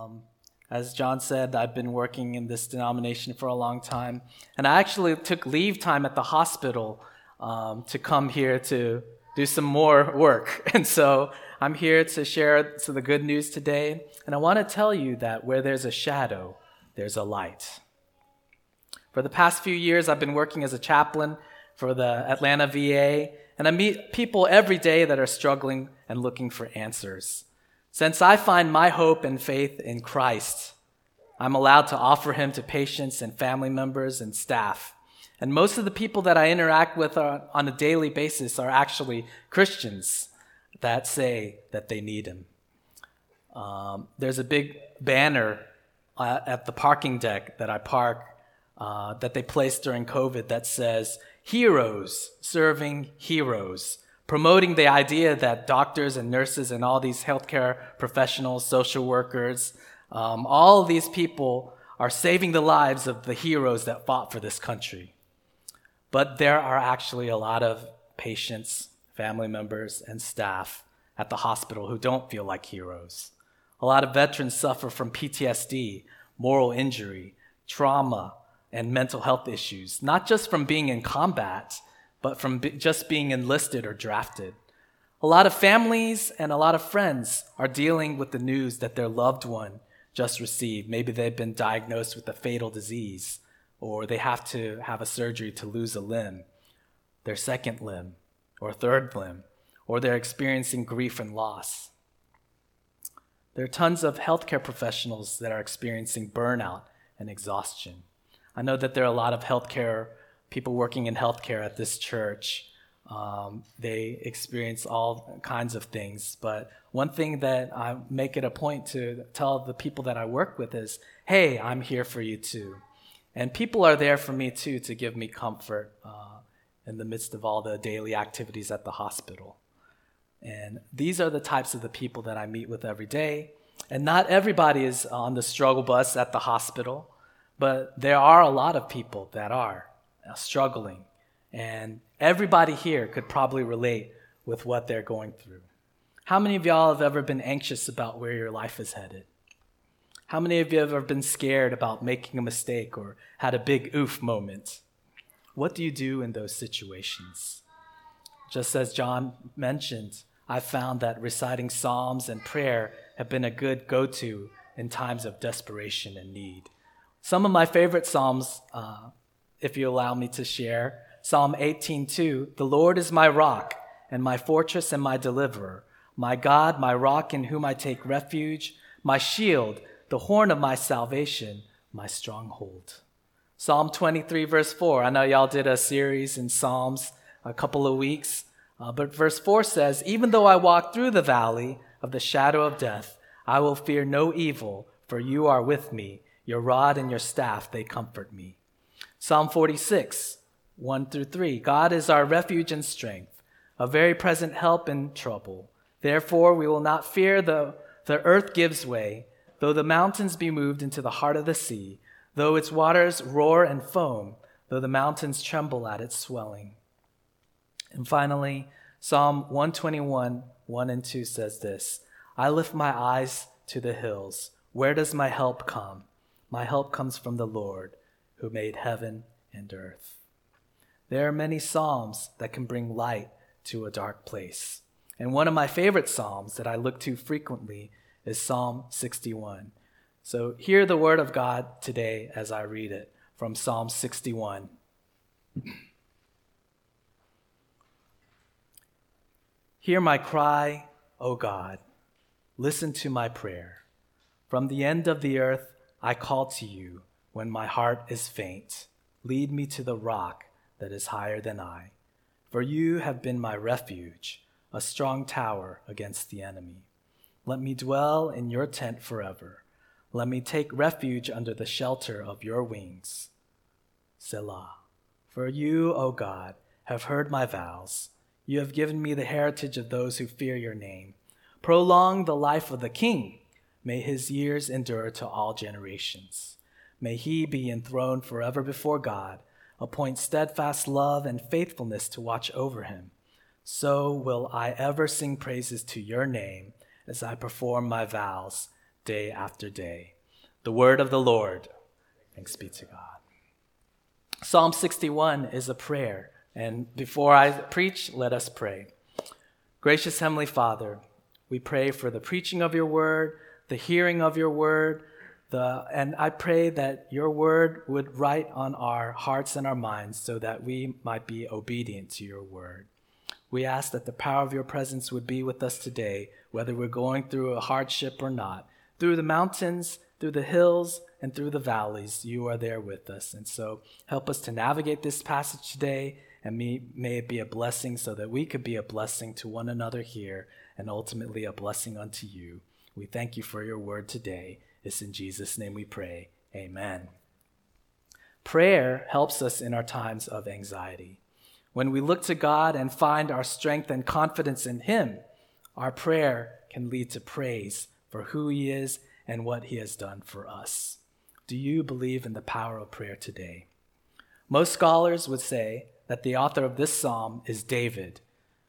As John said, I've been working in this denomination for a long time, and I actually took leave time at the hospital to come here to do some more work. And so I'm here to share the good news today, and I want to tell you that where there's a shadow, there's a light. For the past few years, I've been working as a chaplain for the Atlanta VA, and I meet people every day that are struggling and looking for answers. Since I find my hope and faith in Christ, I'm allowed to offer him to patients and family members and staff. And most of the people that I interact with on a daily basis are actually Christians that say that they need him. There's a big banner at the parking deck that I park that they placed during COVID that says, "Heroes serving heroes," promoting the idea that doctors and nurses and all these healthcare professionals, social workers, all of these people are saving the lives of the heroes that fought for this country. But there are actually a lot of patients, family members, and staff at the hospital who don't feel like heroes. A lot of veterans suffer from PTSD, moral injury, trauma, and mental health issues, not just from being in combat, but from just being enlisted or drafted. A lot of families and a lot of friends are dealing with the news that their loved one just received. Maybe they've been diagnosed with a fatal disease, or they have to have a surgery to lose a limb, their second limb, or third limb, or they're experiencing grief and loss. There are tons of healthcare professionals that are experiencing burnout and exhaustion. I know that there are a lot of healthcare people working in healthcare at this church. They experience all kinds of things, but one thing that I make it a point to tell the people that I work with is, hey, I'm here for you too. And people are there for me too to give me comfort in the midst of all the daily activities at the hospital. And these are the types of the people that I meet with every day. And not everybody is on the struggle bus at the hospital, but there are a lot of people that are struggling. And everybody here could probably relate with what they're going through. How many of y'all have ever been anxious about where your life is headed? How many of you have ever been scared about making a mistake or had a big oof moment? What do you do in those situations? Just as John mentioned, I've found that reciting psalms and prayer have been a good go-to in times of desperation and need. Some of my favorite psalms, if you allow me to share, Psalm 18:2, "The Lord is my rock and my fortress and my deliverer, my God, my rock in whom I take refuge, my shield, the horn of my salvation, my stronghold." Psalm 23, verse 4. I know y'all did a series in Psalms a couple of weeks, but verse 4 says, "Even though I walk through the valley of the shadow of death, I will fear no evil, for you are with me. Your rod and your staff, they comfort me." Psalm 46, 1-3. "God is our refuge and strength, a very present help in trouble. Therefore we will not fear though the earth gives way, though the mountains be moved into the heart of the sea, though its waters roar and foam, though the mountains tremble at its swelling." And finally, Psalm 121, 1-2 says this, "I lift my eyes to the hills. Where does my help come? My help comes from the Lord, who made heaven and earth." There are many psalms that can bring light to a dark place. And one of my favorite psalms that I look to frequently is Psalm 61. So hear the word of God today as I read it from Psalm 61. "Hear my cry, O God. Listen to my prayer. From the end of the earth I call to you when my heart is faint. Lead me to the rock that is higher than I. For you have been my refuge, a strong tower against the enemy. Let me dwell in your tent forever. Let me take refuge under the shelter of your wings. Selah. For you, O God, have heard my vows. You have given me the heritage of those who fear your name. Prolong the life of the king. May his years endure to all generations. May he be enthroned forever before God. Appoint steadfast love and faithfulness to watch over him. So will I ever sing praises to your name as I perform my vows day after day. The word of the Lord. Thanks be to God. Psalm 61 is a prayer. And before I preach, let us pray. Gracious Heavenly Father, we pray for the preaching of your word, the hearing of your word, and I pray that your word would write on our hearts and our minds so that we might be obedient to your word. We ask that the power of your presence would be with us today, whether we're going through a hardship or not. Through the mountains, through the hills, and through the valleys, you are there with us. And so help us to navigate this passage today, and may it be a blessing so that we could be a blessing to one another here and ultimately a blessing unto you. We thank you for your word today. It's in Jesus' name we pray. Amen. Prayer helps us in our times of anxiety. When we look to God and find our strength and confidence in him, our prayer can lead to praise for who he is and what he has done for us. Do you believe in the power of prayer today? Most scholars would say that the author of this psalm is David.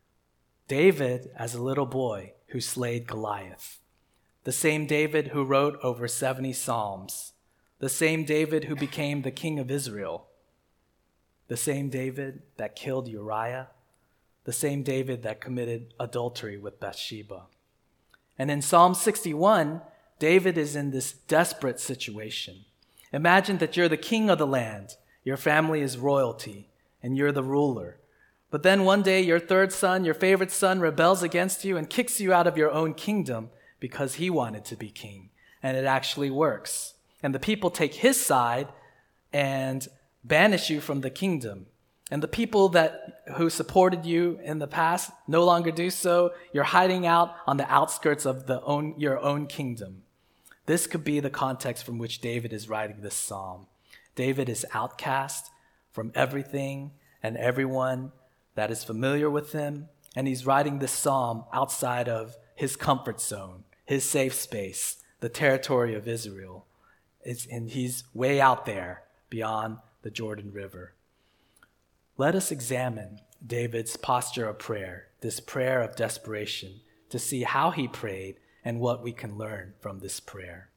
David as a little boy who slayed Goliath. The same David who wrote over 70 psalms. The same David who became the king of Israel. The same David that killed Uriah. The same David that committed adultery with Bathsheba. And in Psalm 61, David is in this desperate situation. Imagine that you're the king of the land. Your family is royalty, and you're the ruler. But then one day your third son, your favorite son, rebels against you and kicks you out of your own kingdom because he wanted to be king. And it actually works. And the people take his side and banish you from the kingdom. And the people who supported you in the past no longer do so. You're hiding out on the outskirts of your own kingdom. This could be the context from which David is writing this psalm. David is outcast from everything and everyone that is familiar with him. And he's writing this psalm outside of his comfort zone, his safe space, the territory of Israel. And he's way out there beyond the Jordan River. Let us examine David's posture of prayer, this prayer of desperation, to see how he prayed and what we can learn from this prayer.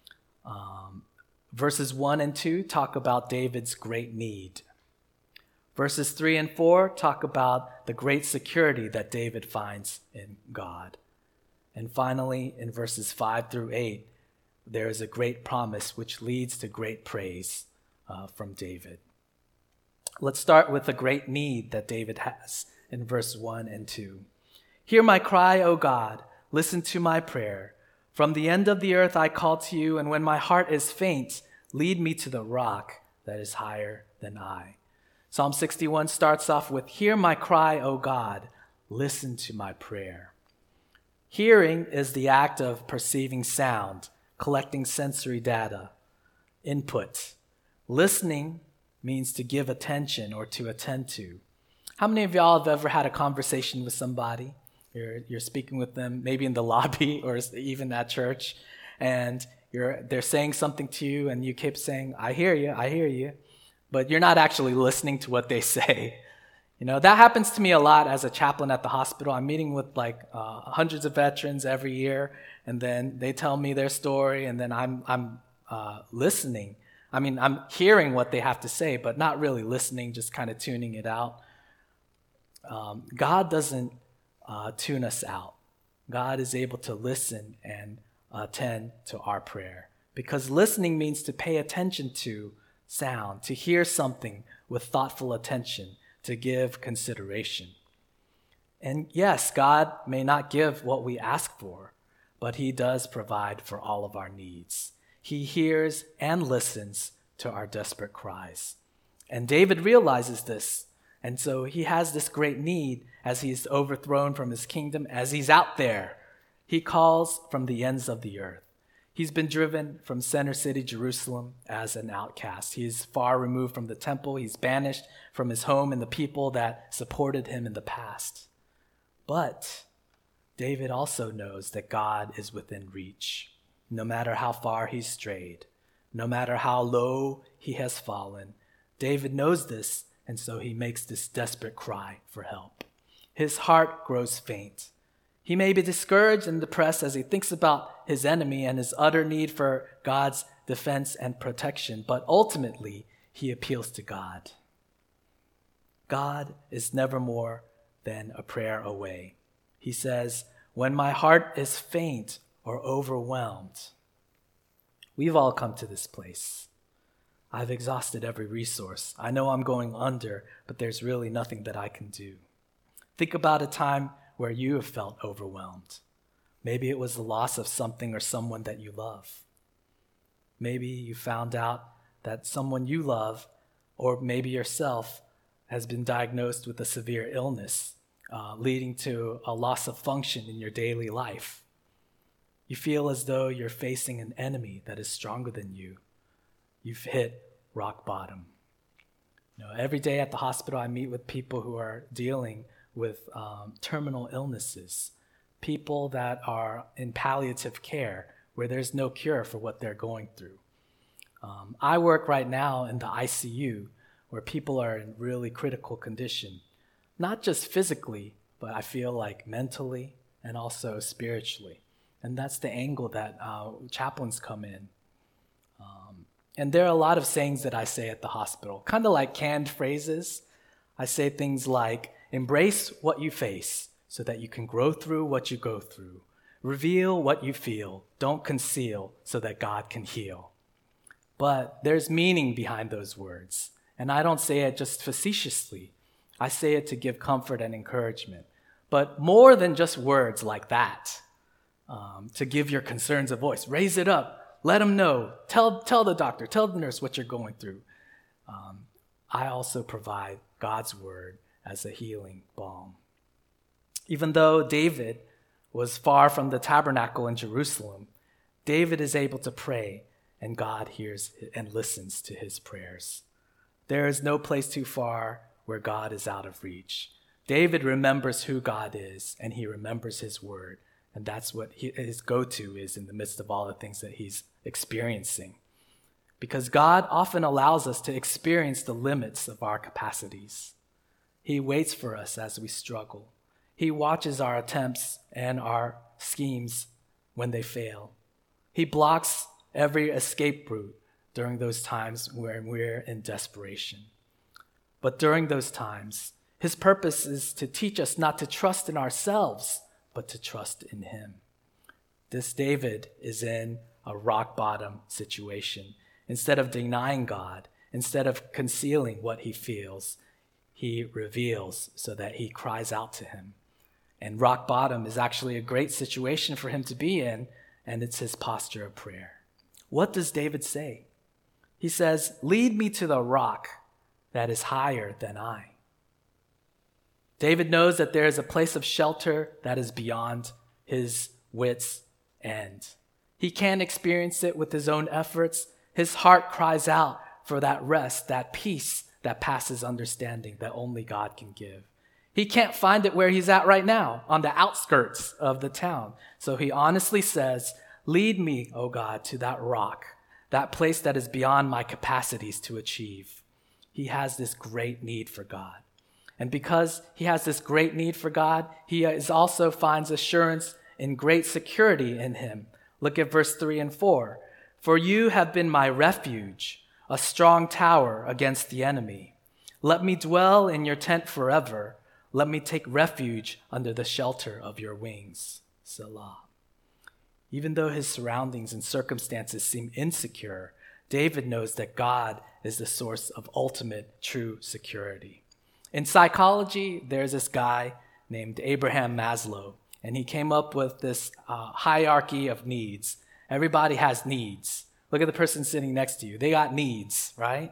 Verses 1 and 2 talk about David's great need. Verses 3 and 4 talk about the great security that David finds in God. And finally, in verses 5 through 8, there is a great promise which leads to great praise from David. Let's start with the great need that David has in verse 1 and 2. Hear my cry, O God, listen to my prayer. From the end of the earth I call to you, and when my heart is faint, lead me to the rock that is higher than I. Psalm 61 starts off with, hear my cry, O God, listen to my prayer. Hearing is the act of perceiving sound, collecting sensory data, input. Listening means to give attention or to attend to. How many of y'all have ever had a conversation with somebody? You're speaking with them, maybe in the lobby or even at church, and they're saying something to you, and you keep saying, I hear you, but you're not actually listening to what they say. You know, that happens to me a lot as a chaplain at the hospital. I'm meeting with hundreds of veterans every year, and then they tell me their story, and then I'm listening. I mean, I'm hearing what they have to say, but not really listening, just kind of tuning it out. God doesn't tune us out. God is able to listen and attend to our prayer, because listening means to pay attention to sound, to hear something with thoughtful attention, to give consideration. And yes, God may not give what we ask for, but he does provide for all of our needs. He hears and listens to our desperate cries. And David realizes this, and so he has this great need as he's overthrown from his kingdom, as he's out there. He calls from the ends of the earth. He's been driven from center city Jerusalem as an outcast. He is far removed from the temple. He's banished from his home and the people that supported him in the past. But David also knows that God is within reach. No matter how far he's strayed, no matter how low he has fallen, David knows this, and so he makes this desperate cry for help. His heart grows faint. He may be discouraged and depressed as he thinks about his enemy and his utter need for God's defense and protection, but ultimately, he appeals to God. God is never more than a prayer away. He says, "When my heart is faint or overwhelmed," we've all come to this place. I've exhausted every resource. I know I'm going under, but there's really nothing that I can do. Think about a time where you have felt overwhelmed. Maybe it was the loss of something or someone that you love. Maybe you found out that someone you love, or maybe yourself, has been diagnosed with a severe illness, leading to a loss of function in your daily life. You feel as though you're facing an enemy that is stronger than you. You've hit rock bottom. Every day at the hospital, I meet with people who are dealing with terminal illnesses, people that are in palliative care where there's no cure for what they're going through. I work right now in the ICU where people are in really critical condition, not just physically, but I feel like mentally and also spiritually. And that's the angle that chaplains come in. And there are a lot of sayings that I say at the hospital, kind of like canned phrases. I say things like, embrace what you face so that you can grow through what you go through. Reveal what you feel. Don't conceal so that God can heal. But there's meaning behind those words. And I don't say it just facetiously. I say it to give comfort and encouragement. But more than just words like that, to give your concerns a voice. Raise it up. Let them know. Tell the doctor, tell the nurse what you're going through. I also provide God's word as a healing balm. Even though David was far from the tabernacle in Jerusalem, David is able to pray, and God hears and listens to his prayers. There is no place too far where God is out of reach. David remembers who God is, and he remembers his word. And that's what his go-to is in the midst of all the things that he's experiencing. Because God often allows us to experience the limits of our capacities. He waits for us as we struggle. He watches our attempts and our schemes when they fail. He blocks every escape route during those times when we're in desperation. But during those times, his purpose is to teach us not to trust in ourselves, but to trust in him. This David is in a rock bottom situation. Instead of denying God, instead of concealing what he feels, he reveals so that he cries out to him. And rock bottom is actually a great situation for him to be in, and it's his posture of prayer. What does David say? He says, "Lead me to the rock that is higher than I." David knows that there is a place of shelter that is beyond his wits' end. He can't experience it with his own efforts. His heart cries out for that rest, that peace that passes understanding that only God can give. He can't find it where he's at right now, on the outskirts of the town. So he honestly says, "Lead me, O God, to that rock, that place that is beyond my capacities to achieve." He has this great need for God. And because he has this great need for God, he also finds assurance in great security in him. Look at verse 3 and 4. "For you have been my refuge, a strong tower against the enemy. Let me dwell in your tent forever. Let me take refuge under the shelter of your wings." Selah. Even though his surroundings and circumstances seem insecure, David knows that God is the source of ultimate true security. In psychology, there's this guy named Abraham Maslow, and he came up with this hierarchy of needs. Everybody has needs. Look at the person sitting next to you. They got needs, right?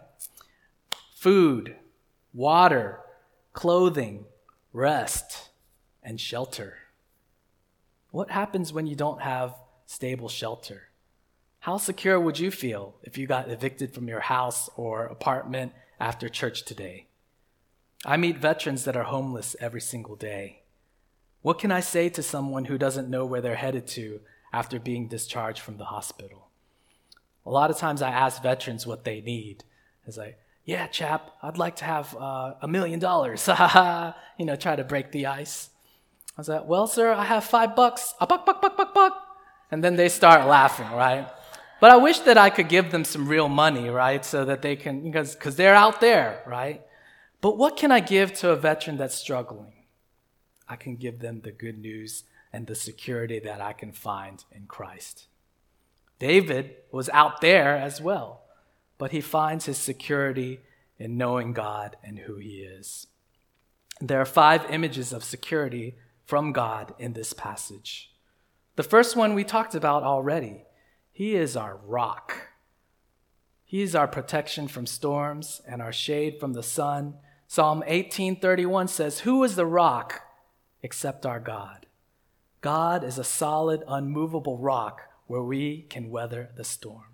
Food, water, clothing, rest, and shelter. What happens when you don't have stable shelter? How secure would you feel if you got evicted from your house or apartment after church today? I meet veterans that are homeless every single day. What can I say to someone who doesn't know where they're headed to after being discharged from the hospital? A lot of times I ask veterans what they need. It's like, "Yeah, chap, I'd like to have $1 million. Try to break the ice. I was like, well, sir, I have $5. A buck, buck, buck, buck, buck. And then they start laughing, right? But I wish that I could give them some real money, right? So that they can, because they're out there, right? But what can I give to a veteran that's struggling? I can give them the good news and the security that I can find in Christ. David was out there as well, but he finds his security in knowing God and who he is. There are 5 images of security from God in this passage. The first one we talked about already. He is our rock. He is our protection from storms and our shade from the sun. Psalm 18:31 says, "Who is the rock except our God?" God is a solid, unmovable rock where we can weather the storm.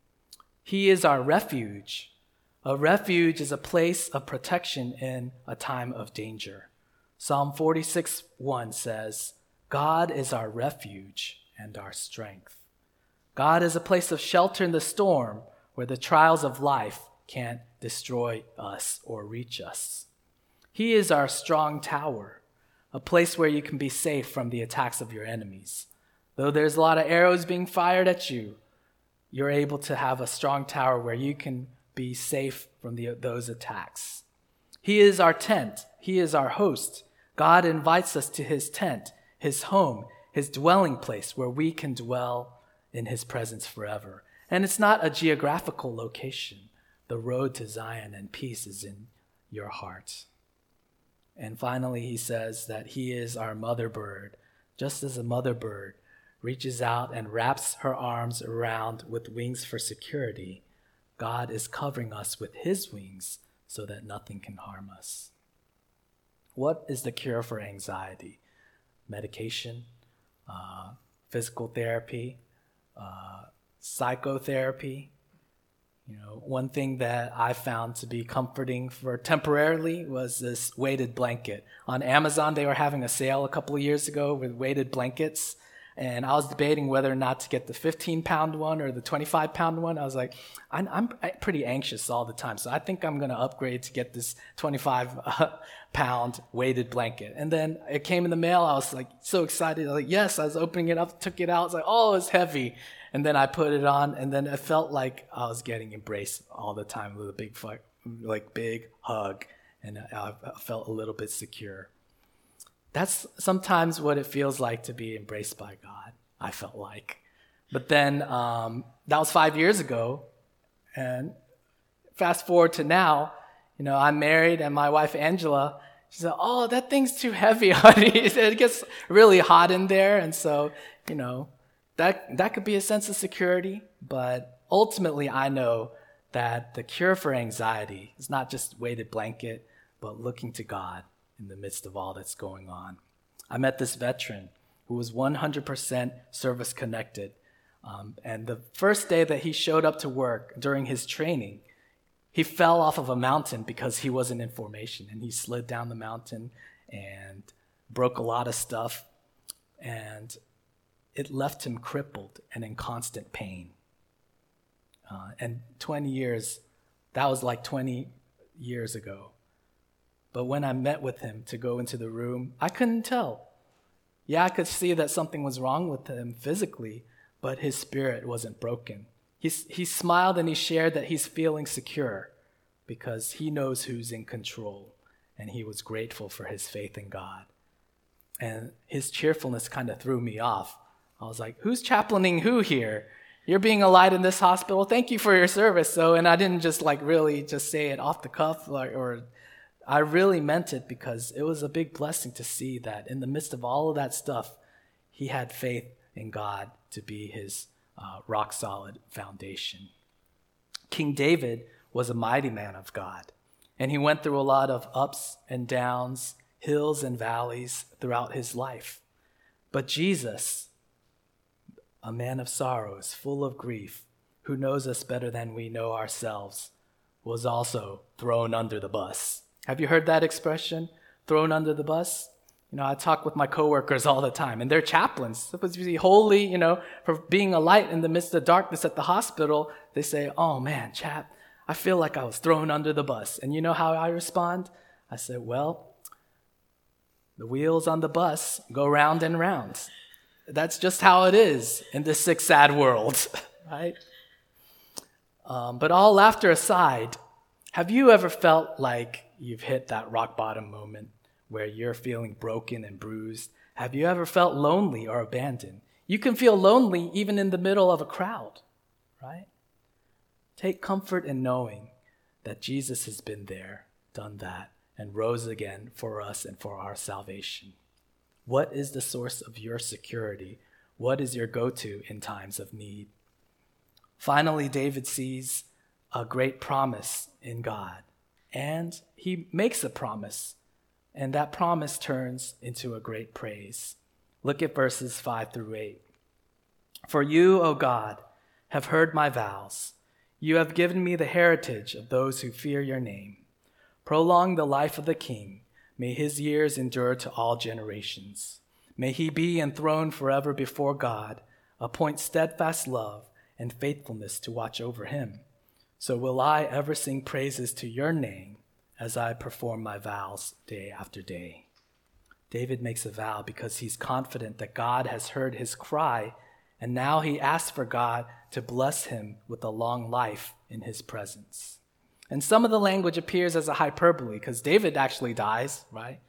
He is our refuge. A refuge is a place of protection in a time of danger. Psalm 46:1 says, "God is our refuge and our strength." God is a place of shelter in the storm where the trials of life can't destroy us or reach us. He is our strong tower, a place where you can be safe from the attacks of your enemies. Though there's a lot of arrows being fired at you, you're able to have a strong tower where you can be safe from those attacks. He is our tent. He is our host. God invites us to his tent, his home, his dwelling place where we can dwell in his presence forever. And it's not a geographical location. The road to Zion and peace is in your heart. And finally, he says that he is our mother bird. Just as a mother bird reaches out and wraps her arms around with wings for security, God is covering us with his wings so that nothing can harm us. What is the cure for anxiety? Medication, physical therapy, psychotherapy. One thing that I found to be comforting for temporarily was this weighted blanket. On Amazon, they were having a sale a couple of years ago with weighted blankets. And I was debating whether or not to get the 15-pound one or the 25-pound one. I was like, I'm pretty anxious all the time, so I think I'm going to upgrade to get this 25-pound weighted blanket. And then it came in the mail. I was like so excited. I was like, yes, I was opening it up, took it out. I was like, oh, it's heavy. And then I put it on, and then it felt like I was getting embraced all the time with a big hug, and I felt a little bit secure. That's sometimes what it feels like to be embraced by God, I felt like. But then that was 5 years ago. And fast forward to now, I'm married, and my wife, Angela, she said, oh, that thing's too heavy, honey. It gets really hot in there. And so, that could be a sense of security. But ultimately, I know that the cure for anxiety is not just weighted blanket, but looking to God in the midst of all that's going on. I met this veteran who was 100% service connected. And the first day that he showed up to work during his training, he fell off of a mountain because he wasn't in formation. And he slid down the mountain and broke a lot of stuff. And it left him crippled and in constant pain. And 20 years, that was like 20 years ago. But when I met with him to go into the room, I couldn't tell. Yeah, I could see that something was wrong with him physically, but his spirit wasn't broken. He smiled and he shared that he's feeling secure because he knows who's in control, and he was grateful for his faith in God. And his cheerfulness kind of threw me off. I was like, who's chaplaining who here? You're being a light in this hospital. Thank you for your service. And I didn't just really just say it off the cuff or I really meant it because it was a big blessing to see that in the midst of all of that stuff, he had faith in God to be his rock-solid foundation. King David was a mighty man of God, and he went through a lot of ups and downs, hills and valleys throughout his life. But Jesus, a man of sorrows, full of grief, who knows us better than we know ourselves, was also thrown under the bus. Have you heard that expression, thrown under the bus? I talk with my coworkers all the time, and they're chaplains. Supposed to be holy, for being a light in the midst of darkness at the hospital. They say, oh man, chap, I feel like I was thrown under the bus. And you know how I respond? I say, well, The wheels on the bus go round and round. That's just how it is in this sick, sad world, right? But all laughter aside, have you ever felt like you've hit that rock bottom moment where you're feeling broken and bruised? Have you ever felt lonely or abandoned? You can feel lonely even in the middle of a crowd, right? Take comfort in knowing that Jesus has been there, done that, and rose again for us and for our salvation. What is the source of your security? What is your go-to in times of need? Finally, David sees a great promise in God, and he makes a promise, and that promise turns into a great praise. Look at verses 5-8. For you, O God, have heard my vows. You have given me the heritage of those who fear your name. Prolong the life of the king. May his years endure to all generations. May he be enthroned forever before God. Appoint steadfast love and faithfulness to watch over him. So will I ever sing praises to your name as I perform my vows day after day. David makes a vow because he's confident that God has heard his cry, and now he asks for God to bless him with a long life in his presence. And some of the language appears as a hyperbole because David actually dies, right?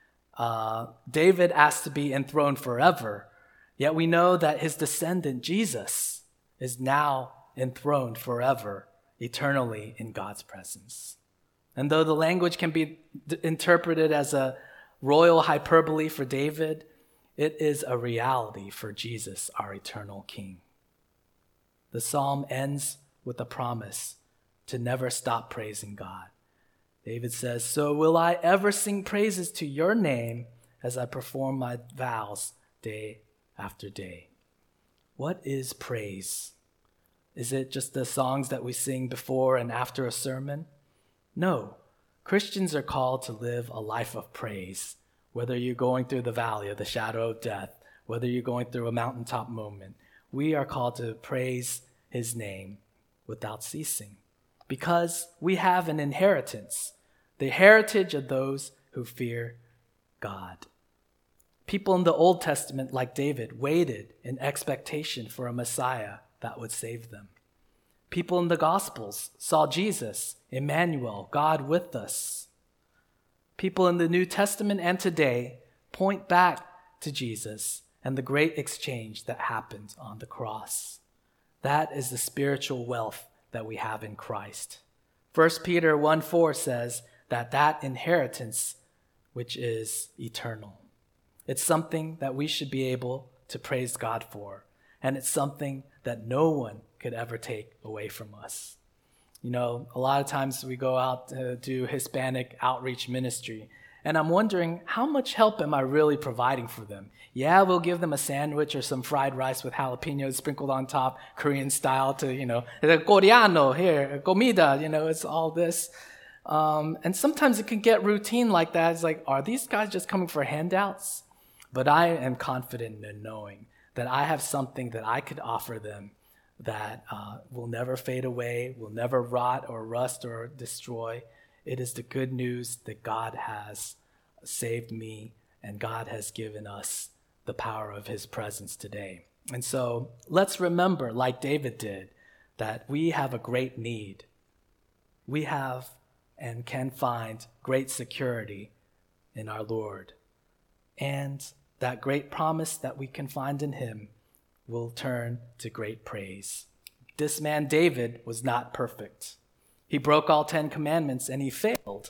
David asks to be enthroned forever, yet we know that his descendant, Jesus, is now enthroned forever, eternally in God's presence. And though the language can be interpreted as a royal hyperbole for David, it is a reality for Jesus, our eternal King. The psalm ends with a promise to never stop praising God. David says, so will I ever sing praises to your name as I perform my vows day after day. What is praise? Is it just the songs that we sing before and after a sermon? No. Christians are called to live a life of praise, whether you're going through the valley of the shadow of death, whether you're going through a mountaintop moment. We are called to praise his name without ceasing because we have an inheritance, the heritage of those who fear God. People in the Old Testament, like David, waited in expectation for a Messiah that would save them. People in the Gospels saw Jesus, Emmanuel, God with us. People in the New Testament and today point back to Jesus and the great exchange that happened on the cross. That is the spiritual wealth that we have in Christ. 1 Peter 1:4 says that inheritance, which is eternal. It's something that we should be able to praise God for, and it's something that no one could ever take away from us. You know, a lot of times we go out to do Hispanic outreach ministry, and I'm wondering, how much help am I really providing for them? Yeah, we'll give them a sandwich or some fried rice with jalapenos sprinkled on top, Korean style to, coreano, here, comida, it's all this. And sometimes it can get routine like that. It's like, are these guys just coming for handouts? But I am confident in knowing that I have something that I could offer them that will never fade away, will never rot or rust or destroy. It is the good news that God has saved me and God has given us the power of his presence today. And so let's remember, like David did, that we have a great need. We have and can find great security in our Lord. And that great promise that we can find in him will turn to great praise. This man, David, was not perfect. He broke all 10 commandments and he failed.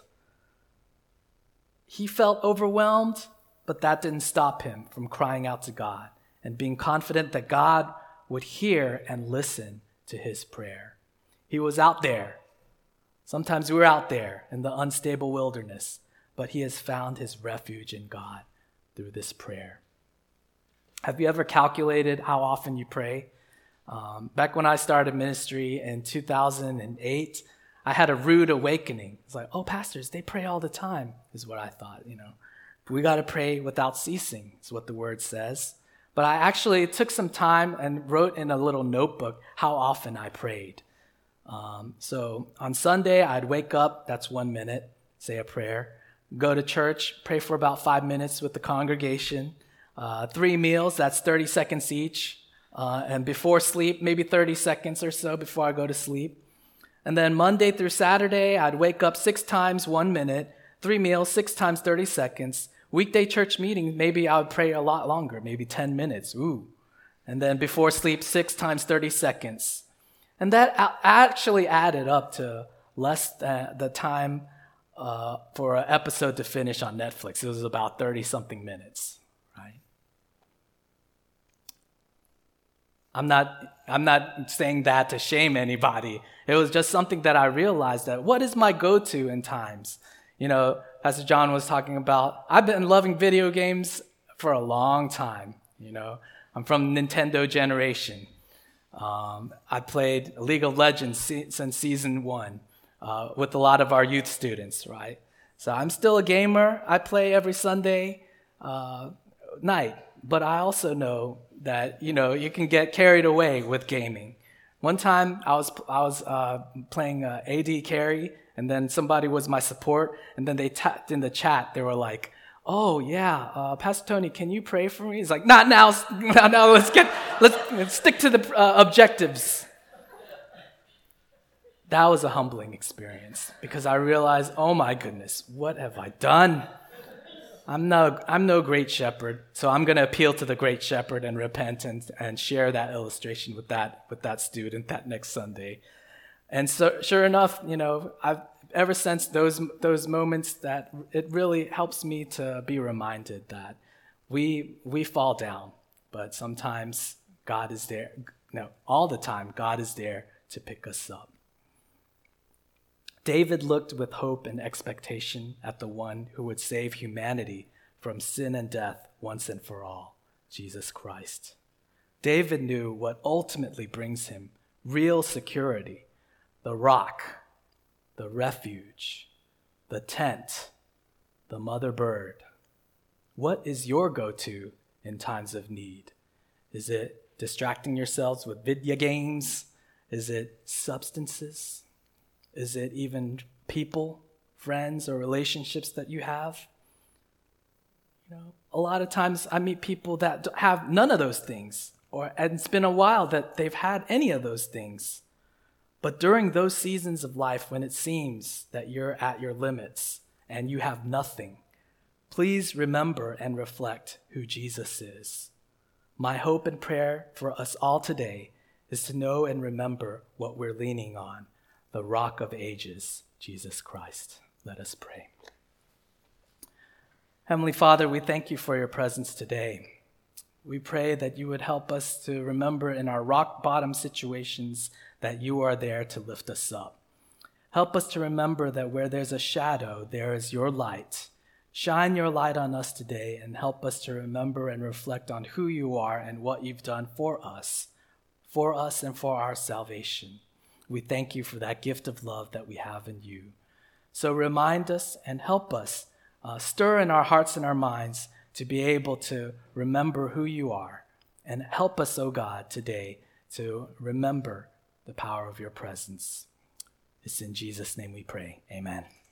He felt overwhelmed, but that didn't stop him from crying out to God and being confident that God would hear and listen to his prayer. He was out there. Sometimes we're out there in the unstable wilderness, but he has found his refuge in God through this prayer. Have you ever calculated how often you pray? Back when I started ministry in 2008, I had a rude awakening. It's like, pastors, they pray all the time, is what I thought, We got to pray without ceasing, is what the word says. But I actually took some time and wrote in a little notebook how often I prayed. So on Sunday, I'd wake up, that's 1 minute, say a prayer. go to church, pray for about 5 minutes with the congregation. 3 meals, that's 30 seconds each. And before sleep, maybe 30 seconds or so before I go to sleep. And then Monday through Saturday, I'd wake up 6 times, 1 minute, 3 meals, 6 times 30 seconds. Weekday church meeting, maybe I would pray a lot longer, maybe 10 minutes. Ooh. And then before sleep, 6 times 30 seconds. And that actually added up to less than the time for an episode to finish on Netflix. It was about 30-something minutes, right? I'm not saying that to shame anybody. It was just something that I realized that what is my go-to in times? You know, Pastor John was talking about, I've been loving video games for a long time, you know. I'm from Nintendo generation. I played League of Legends since season 1 with a lot of our youth students, right? So I'm still a gamer. I play every Sunday night. But I also know that, you know, you can get carried away with gaming. One time I was playing AD carry, and then somebody was my support, and then they tapped in the chat. They were like, "Oh yeah, Pastor Tony, can you pray for me?" He's like, "Not now, no, let's stick to the objectives." That was a humbling experience because I realized, oh my goodness, what have I done? I'm no great shepherd, so I'm going to appeal to the great shepherd and repent and share that illustration with that student that next Sunday. And so, sure enough, you know, I've ever since those moments that it really helps me to be reminded that we fall down, but sometimes God is there. No, all the time God is there to pick us up. David looked with hope and expectation at the one who would save humanity from sin and death once and for all, Jesus Christ. David knew what ultimately brings him real security: the rock, the refuge, the tent, the mother bird. What is your go-to in times of need? Is it distracting yourselves with video games? Is it substances? Is it even people, friends, or relationships that you have? You know, a lot of times I meet people that have none of those things, and it's been a while that they've had any of those things. But during those seasons of life when it seems that you're at your limits and you have nothing, please remember and reflect who Jesus is. My hope and prayer for us all today is to know and remember what we're leaning on: the Rock of Ages, Jesus Christ. Let us pray. Heavenly Father, we thank you for your presence today. We pray that you would help us to remember in our rock-bottom situations that you are there to lift us up. Help us to remember that where there's a shadow, there is your light. Shine your light on us today and help us to remember and reflect on who you are and what you've done for us and for our salvation. We thank you for that gift of love that we have in you. So remind us and help us, stir in our hearts and our minds to be able to remember who you are. And help us, O God, today to remember the power of your presence. It's in Jesus' name we pray. Amen.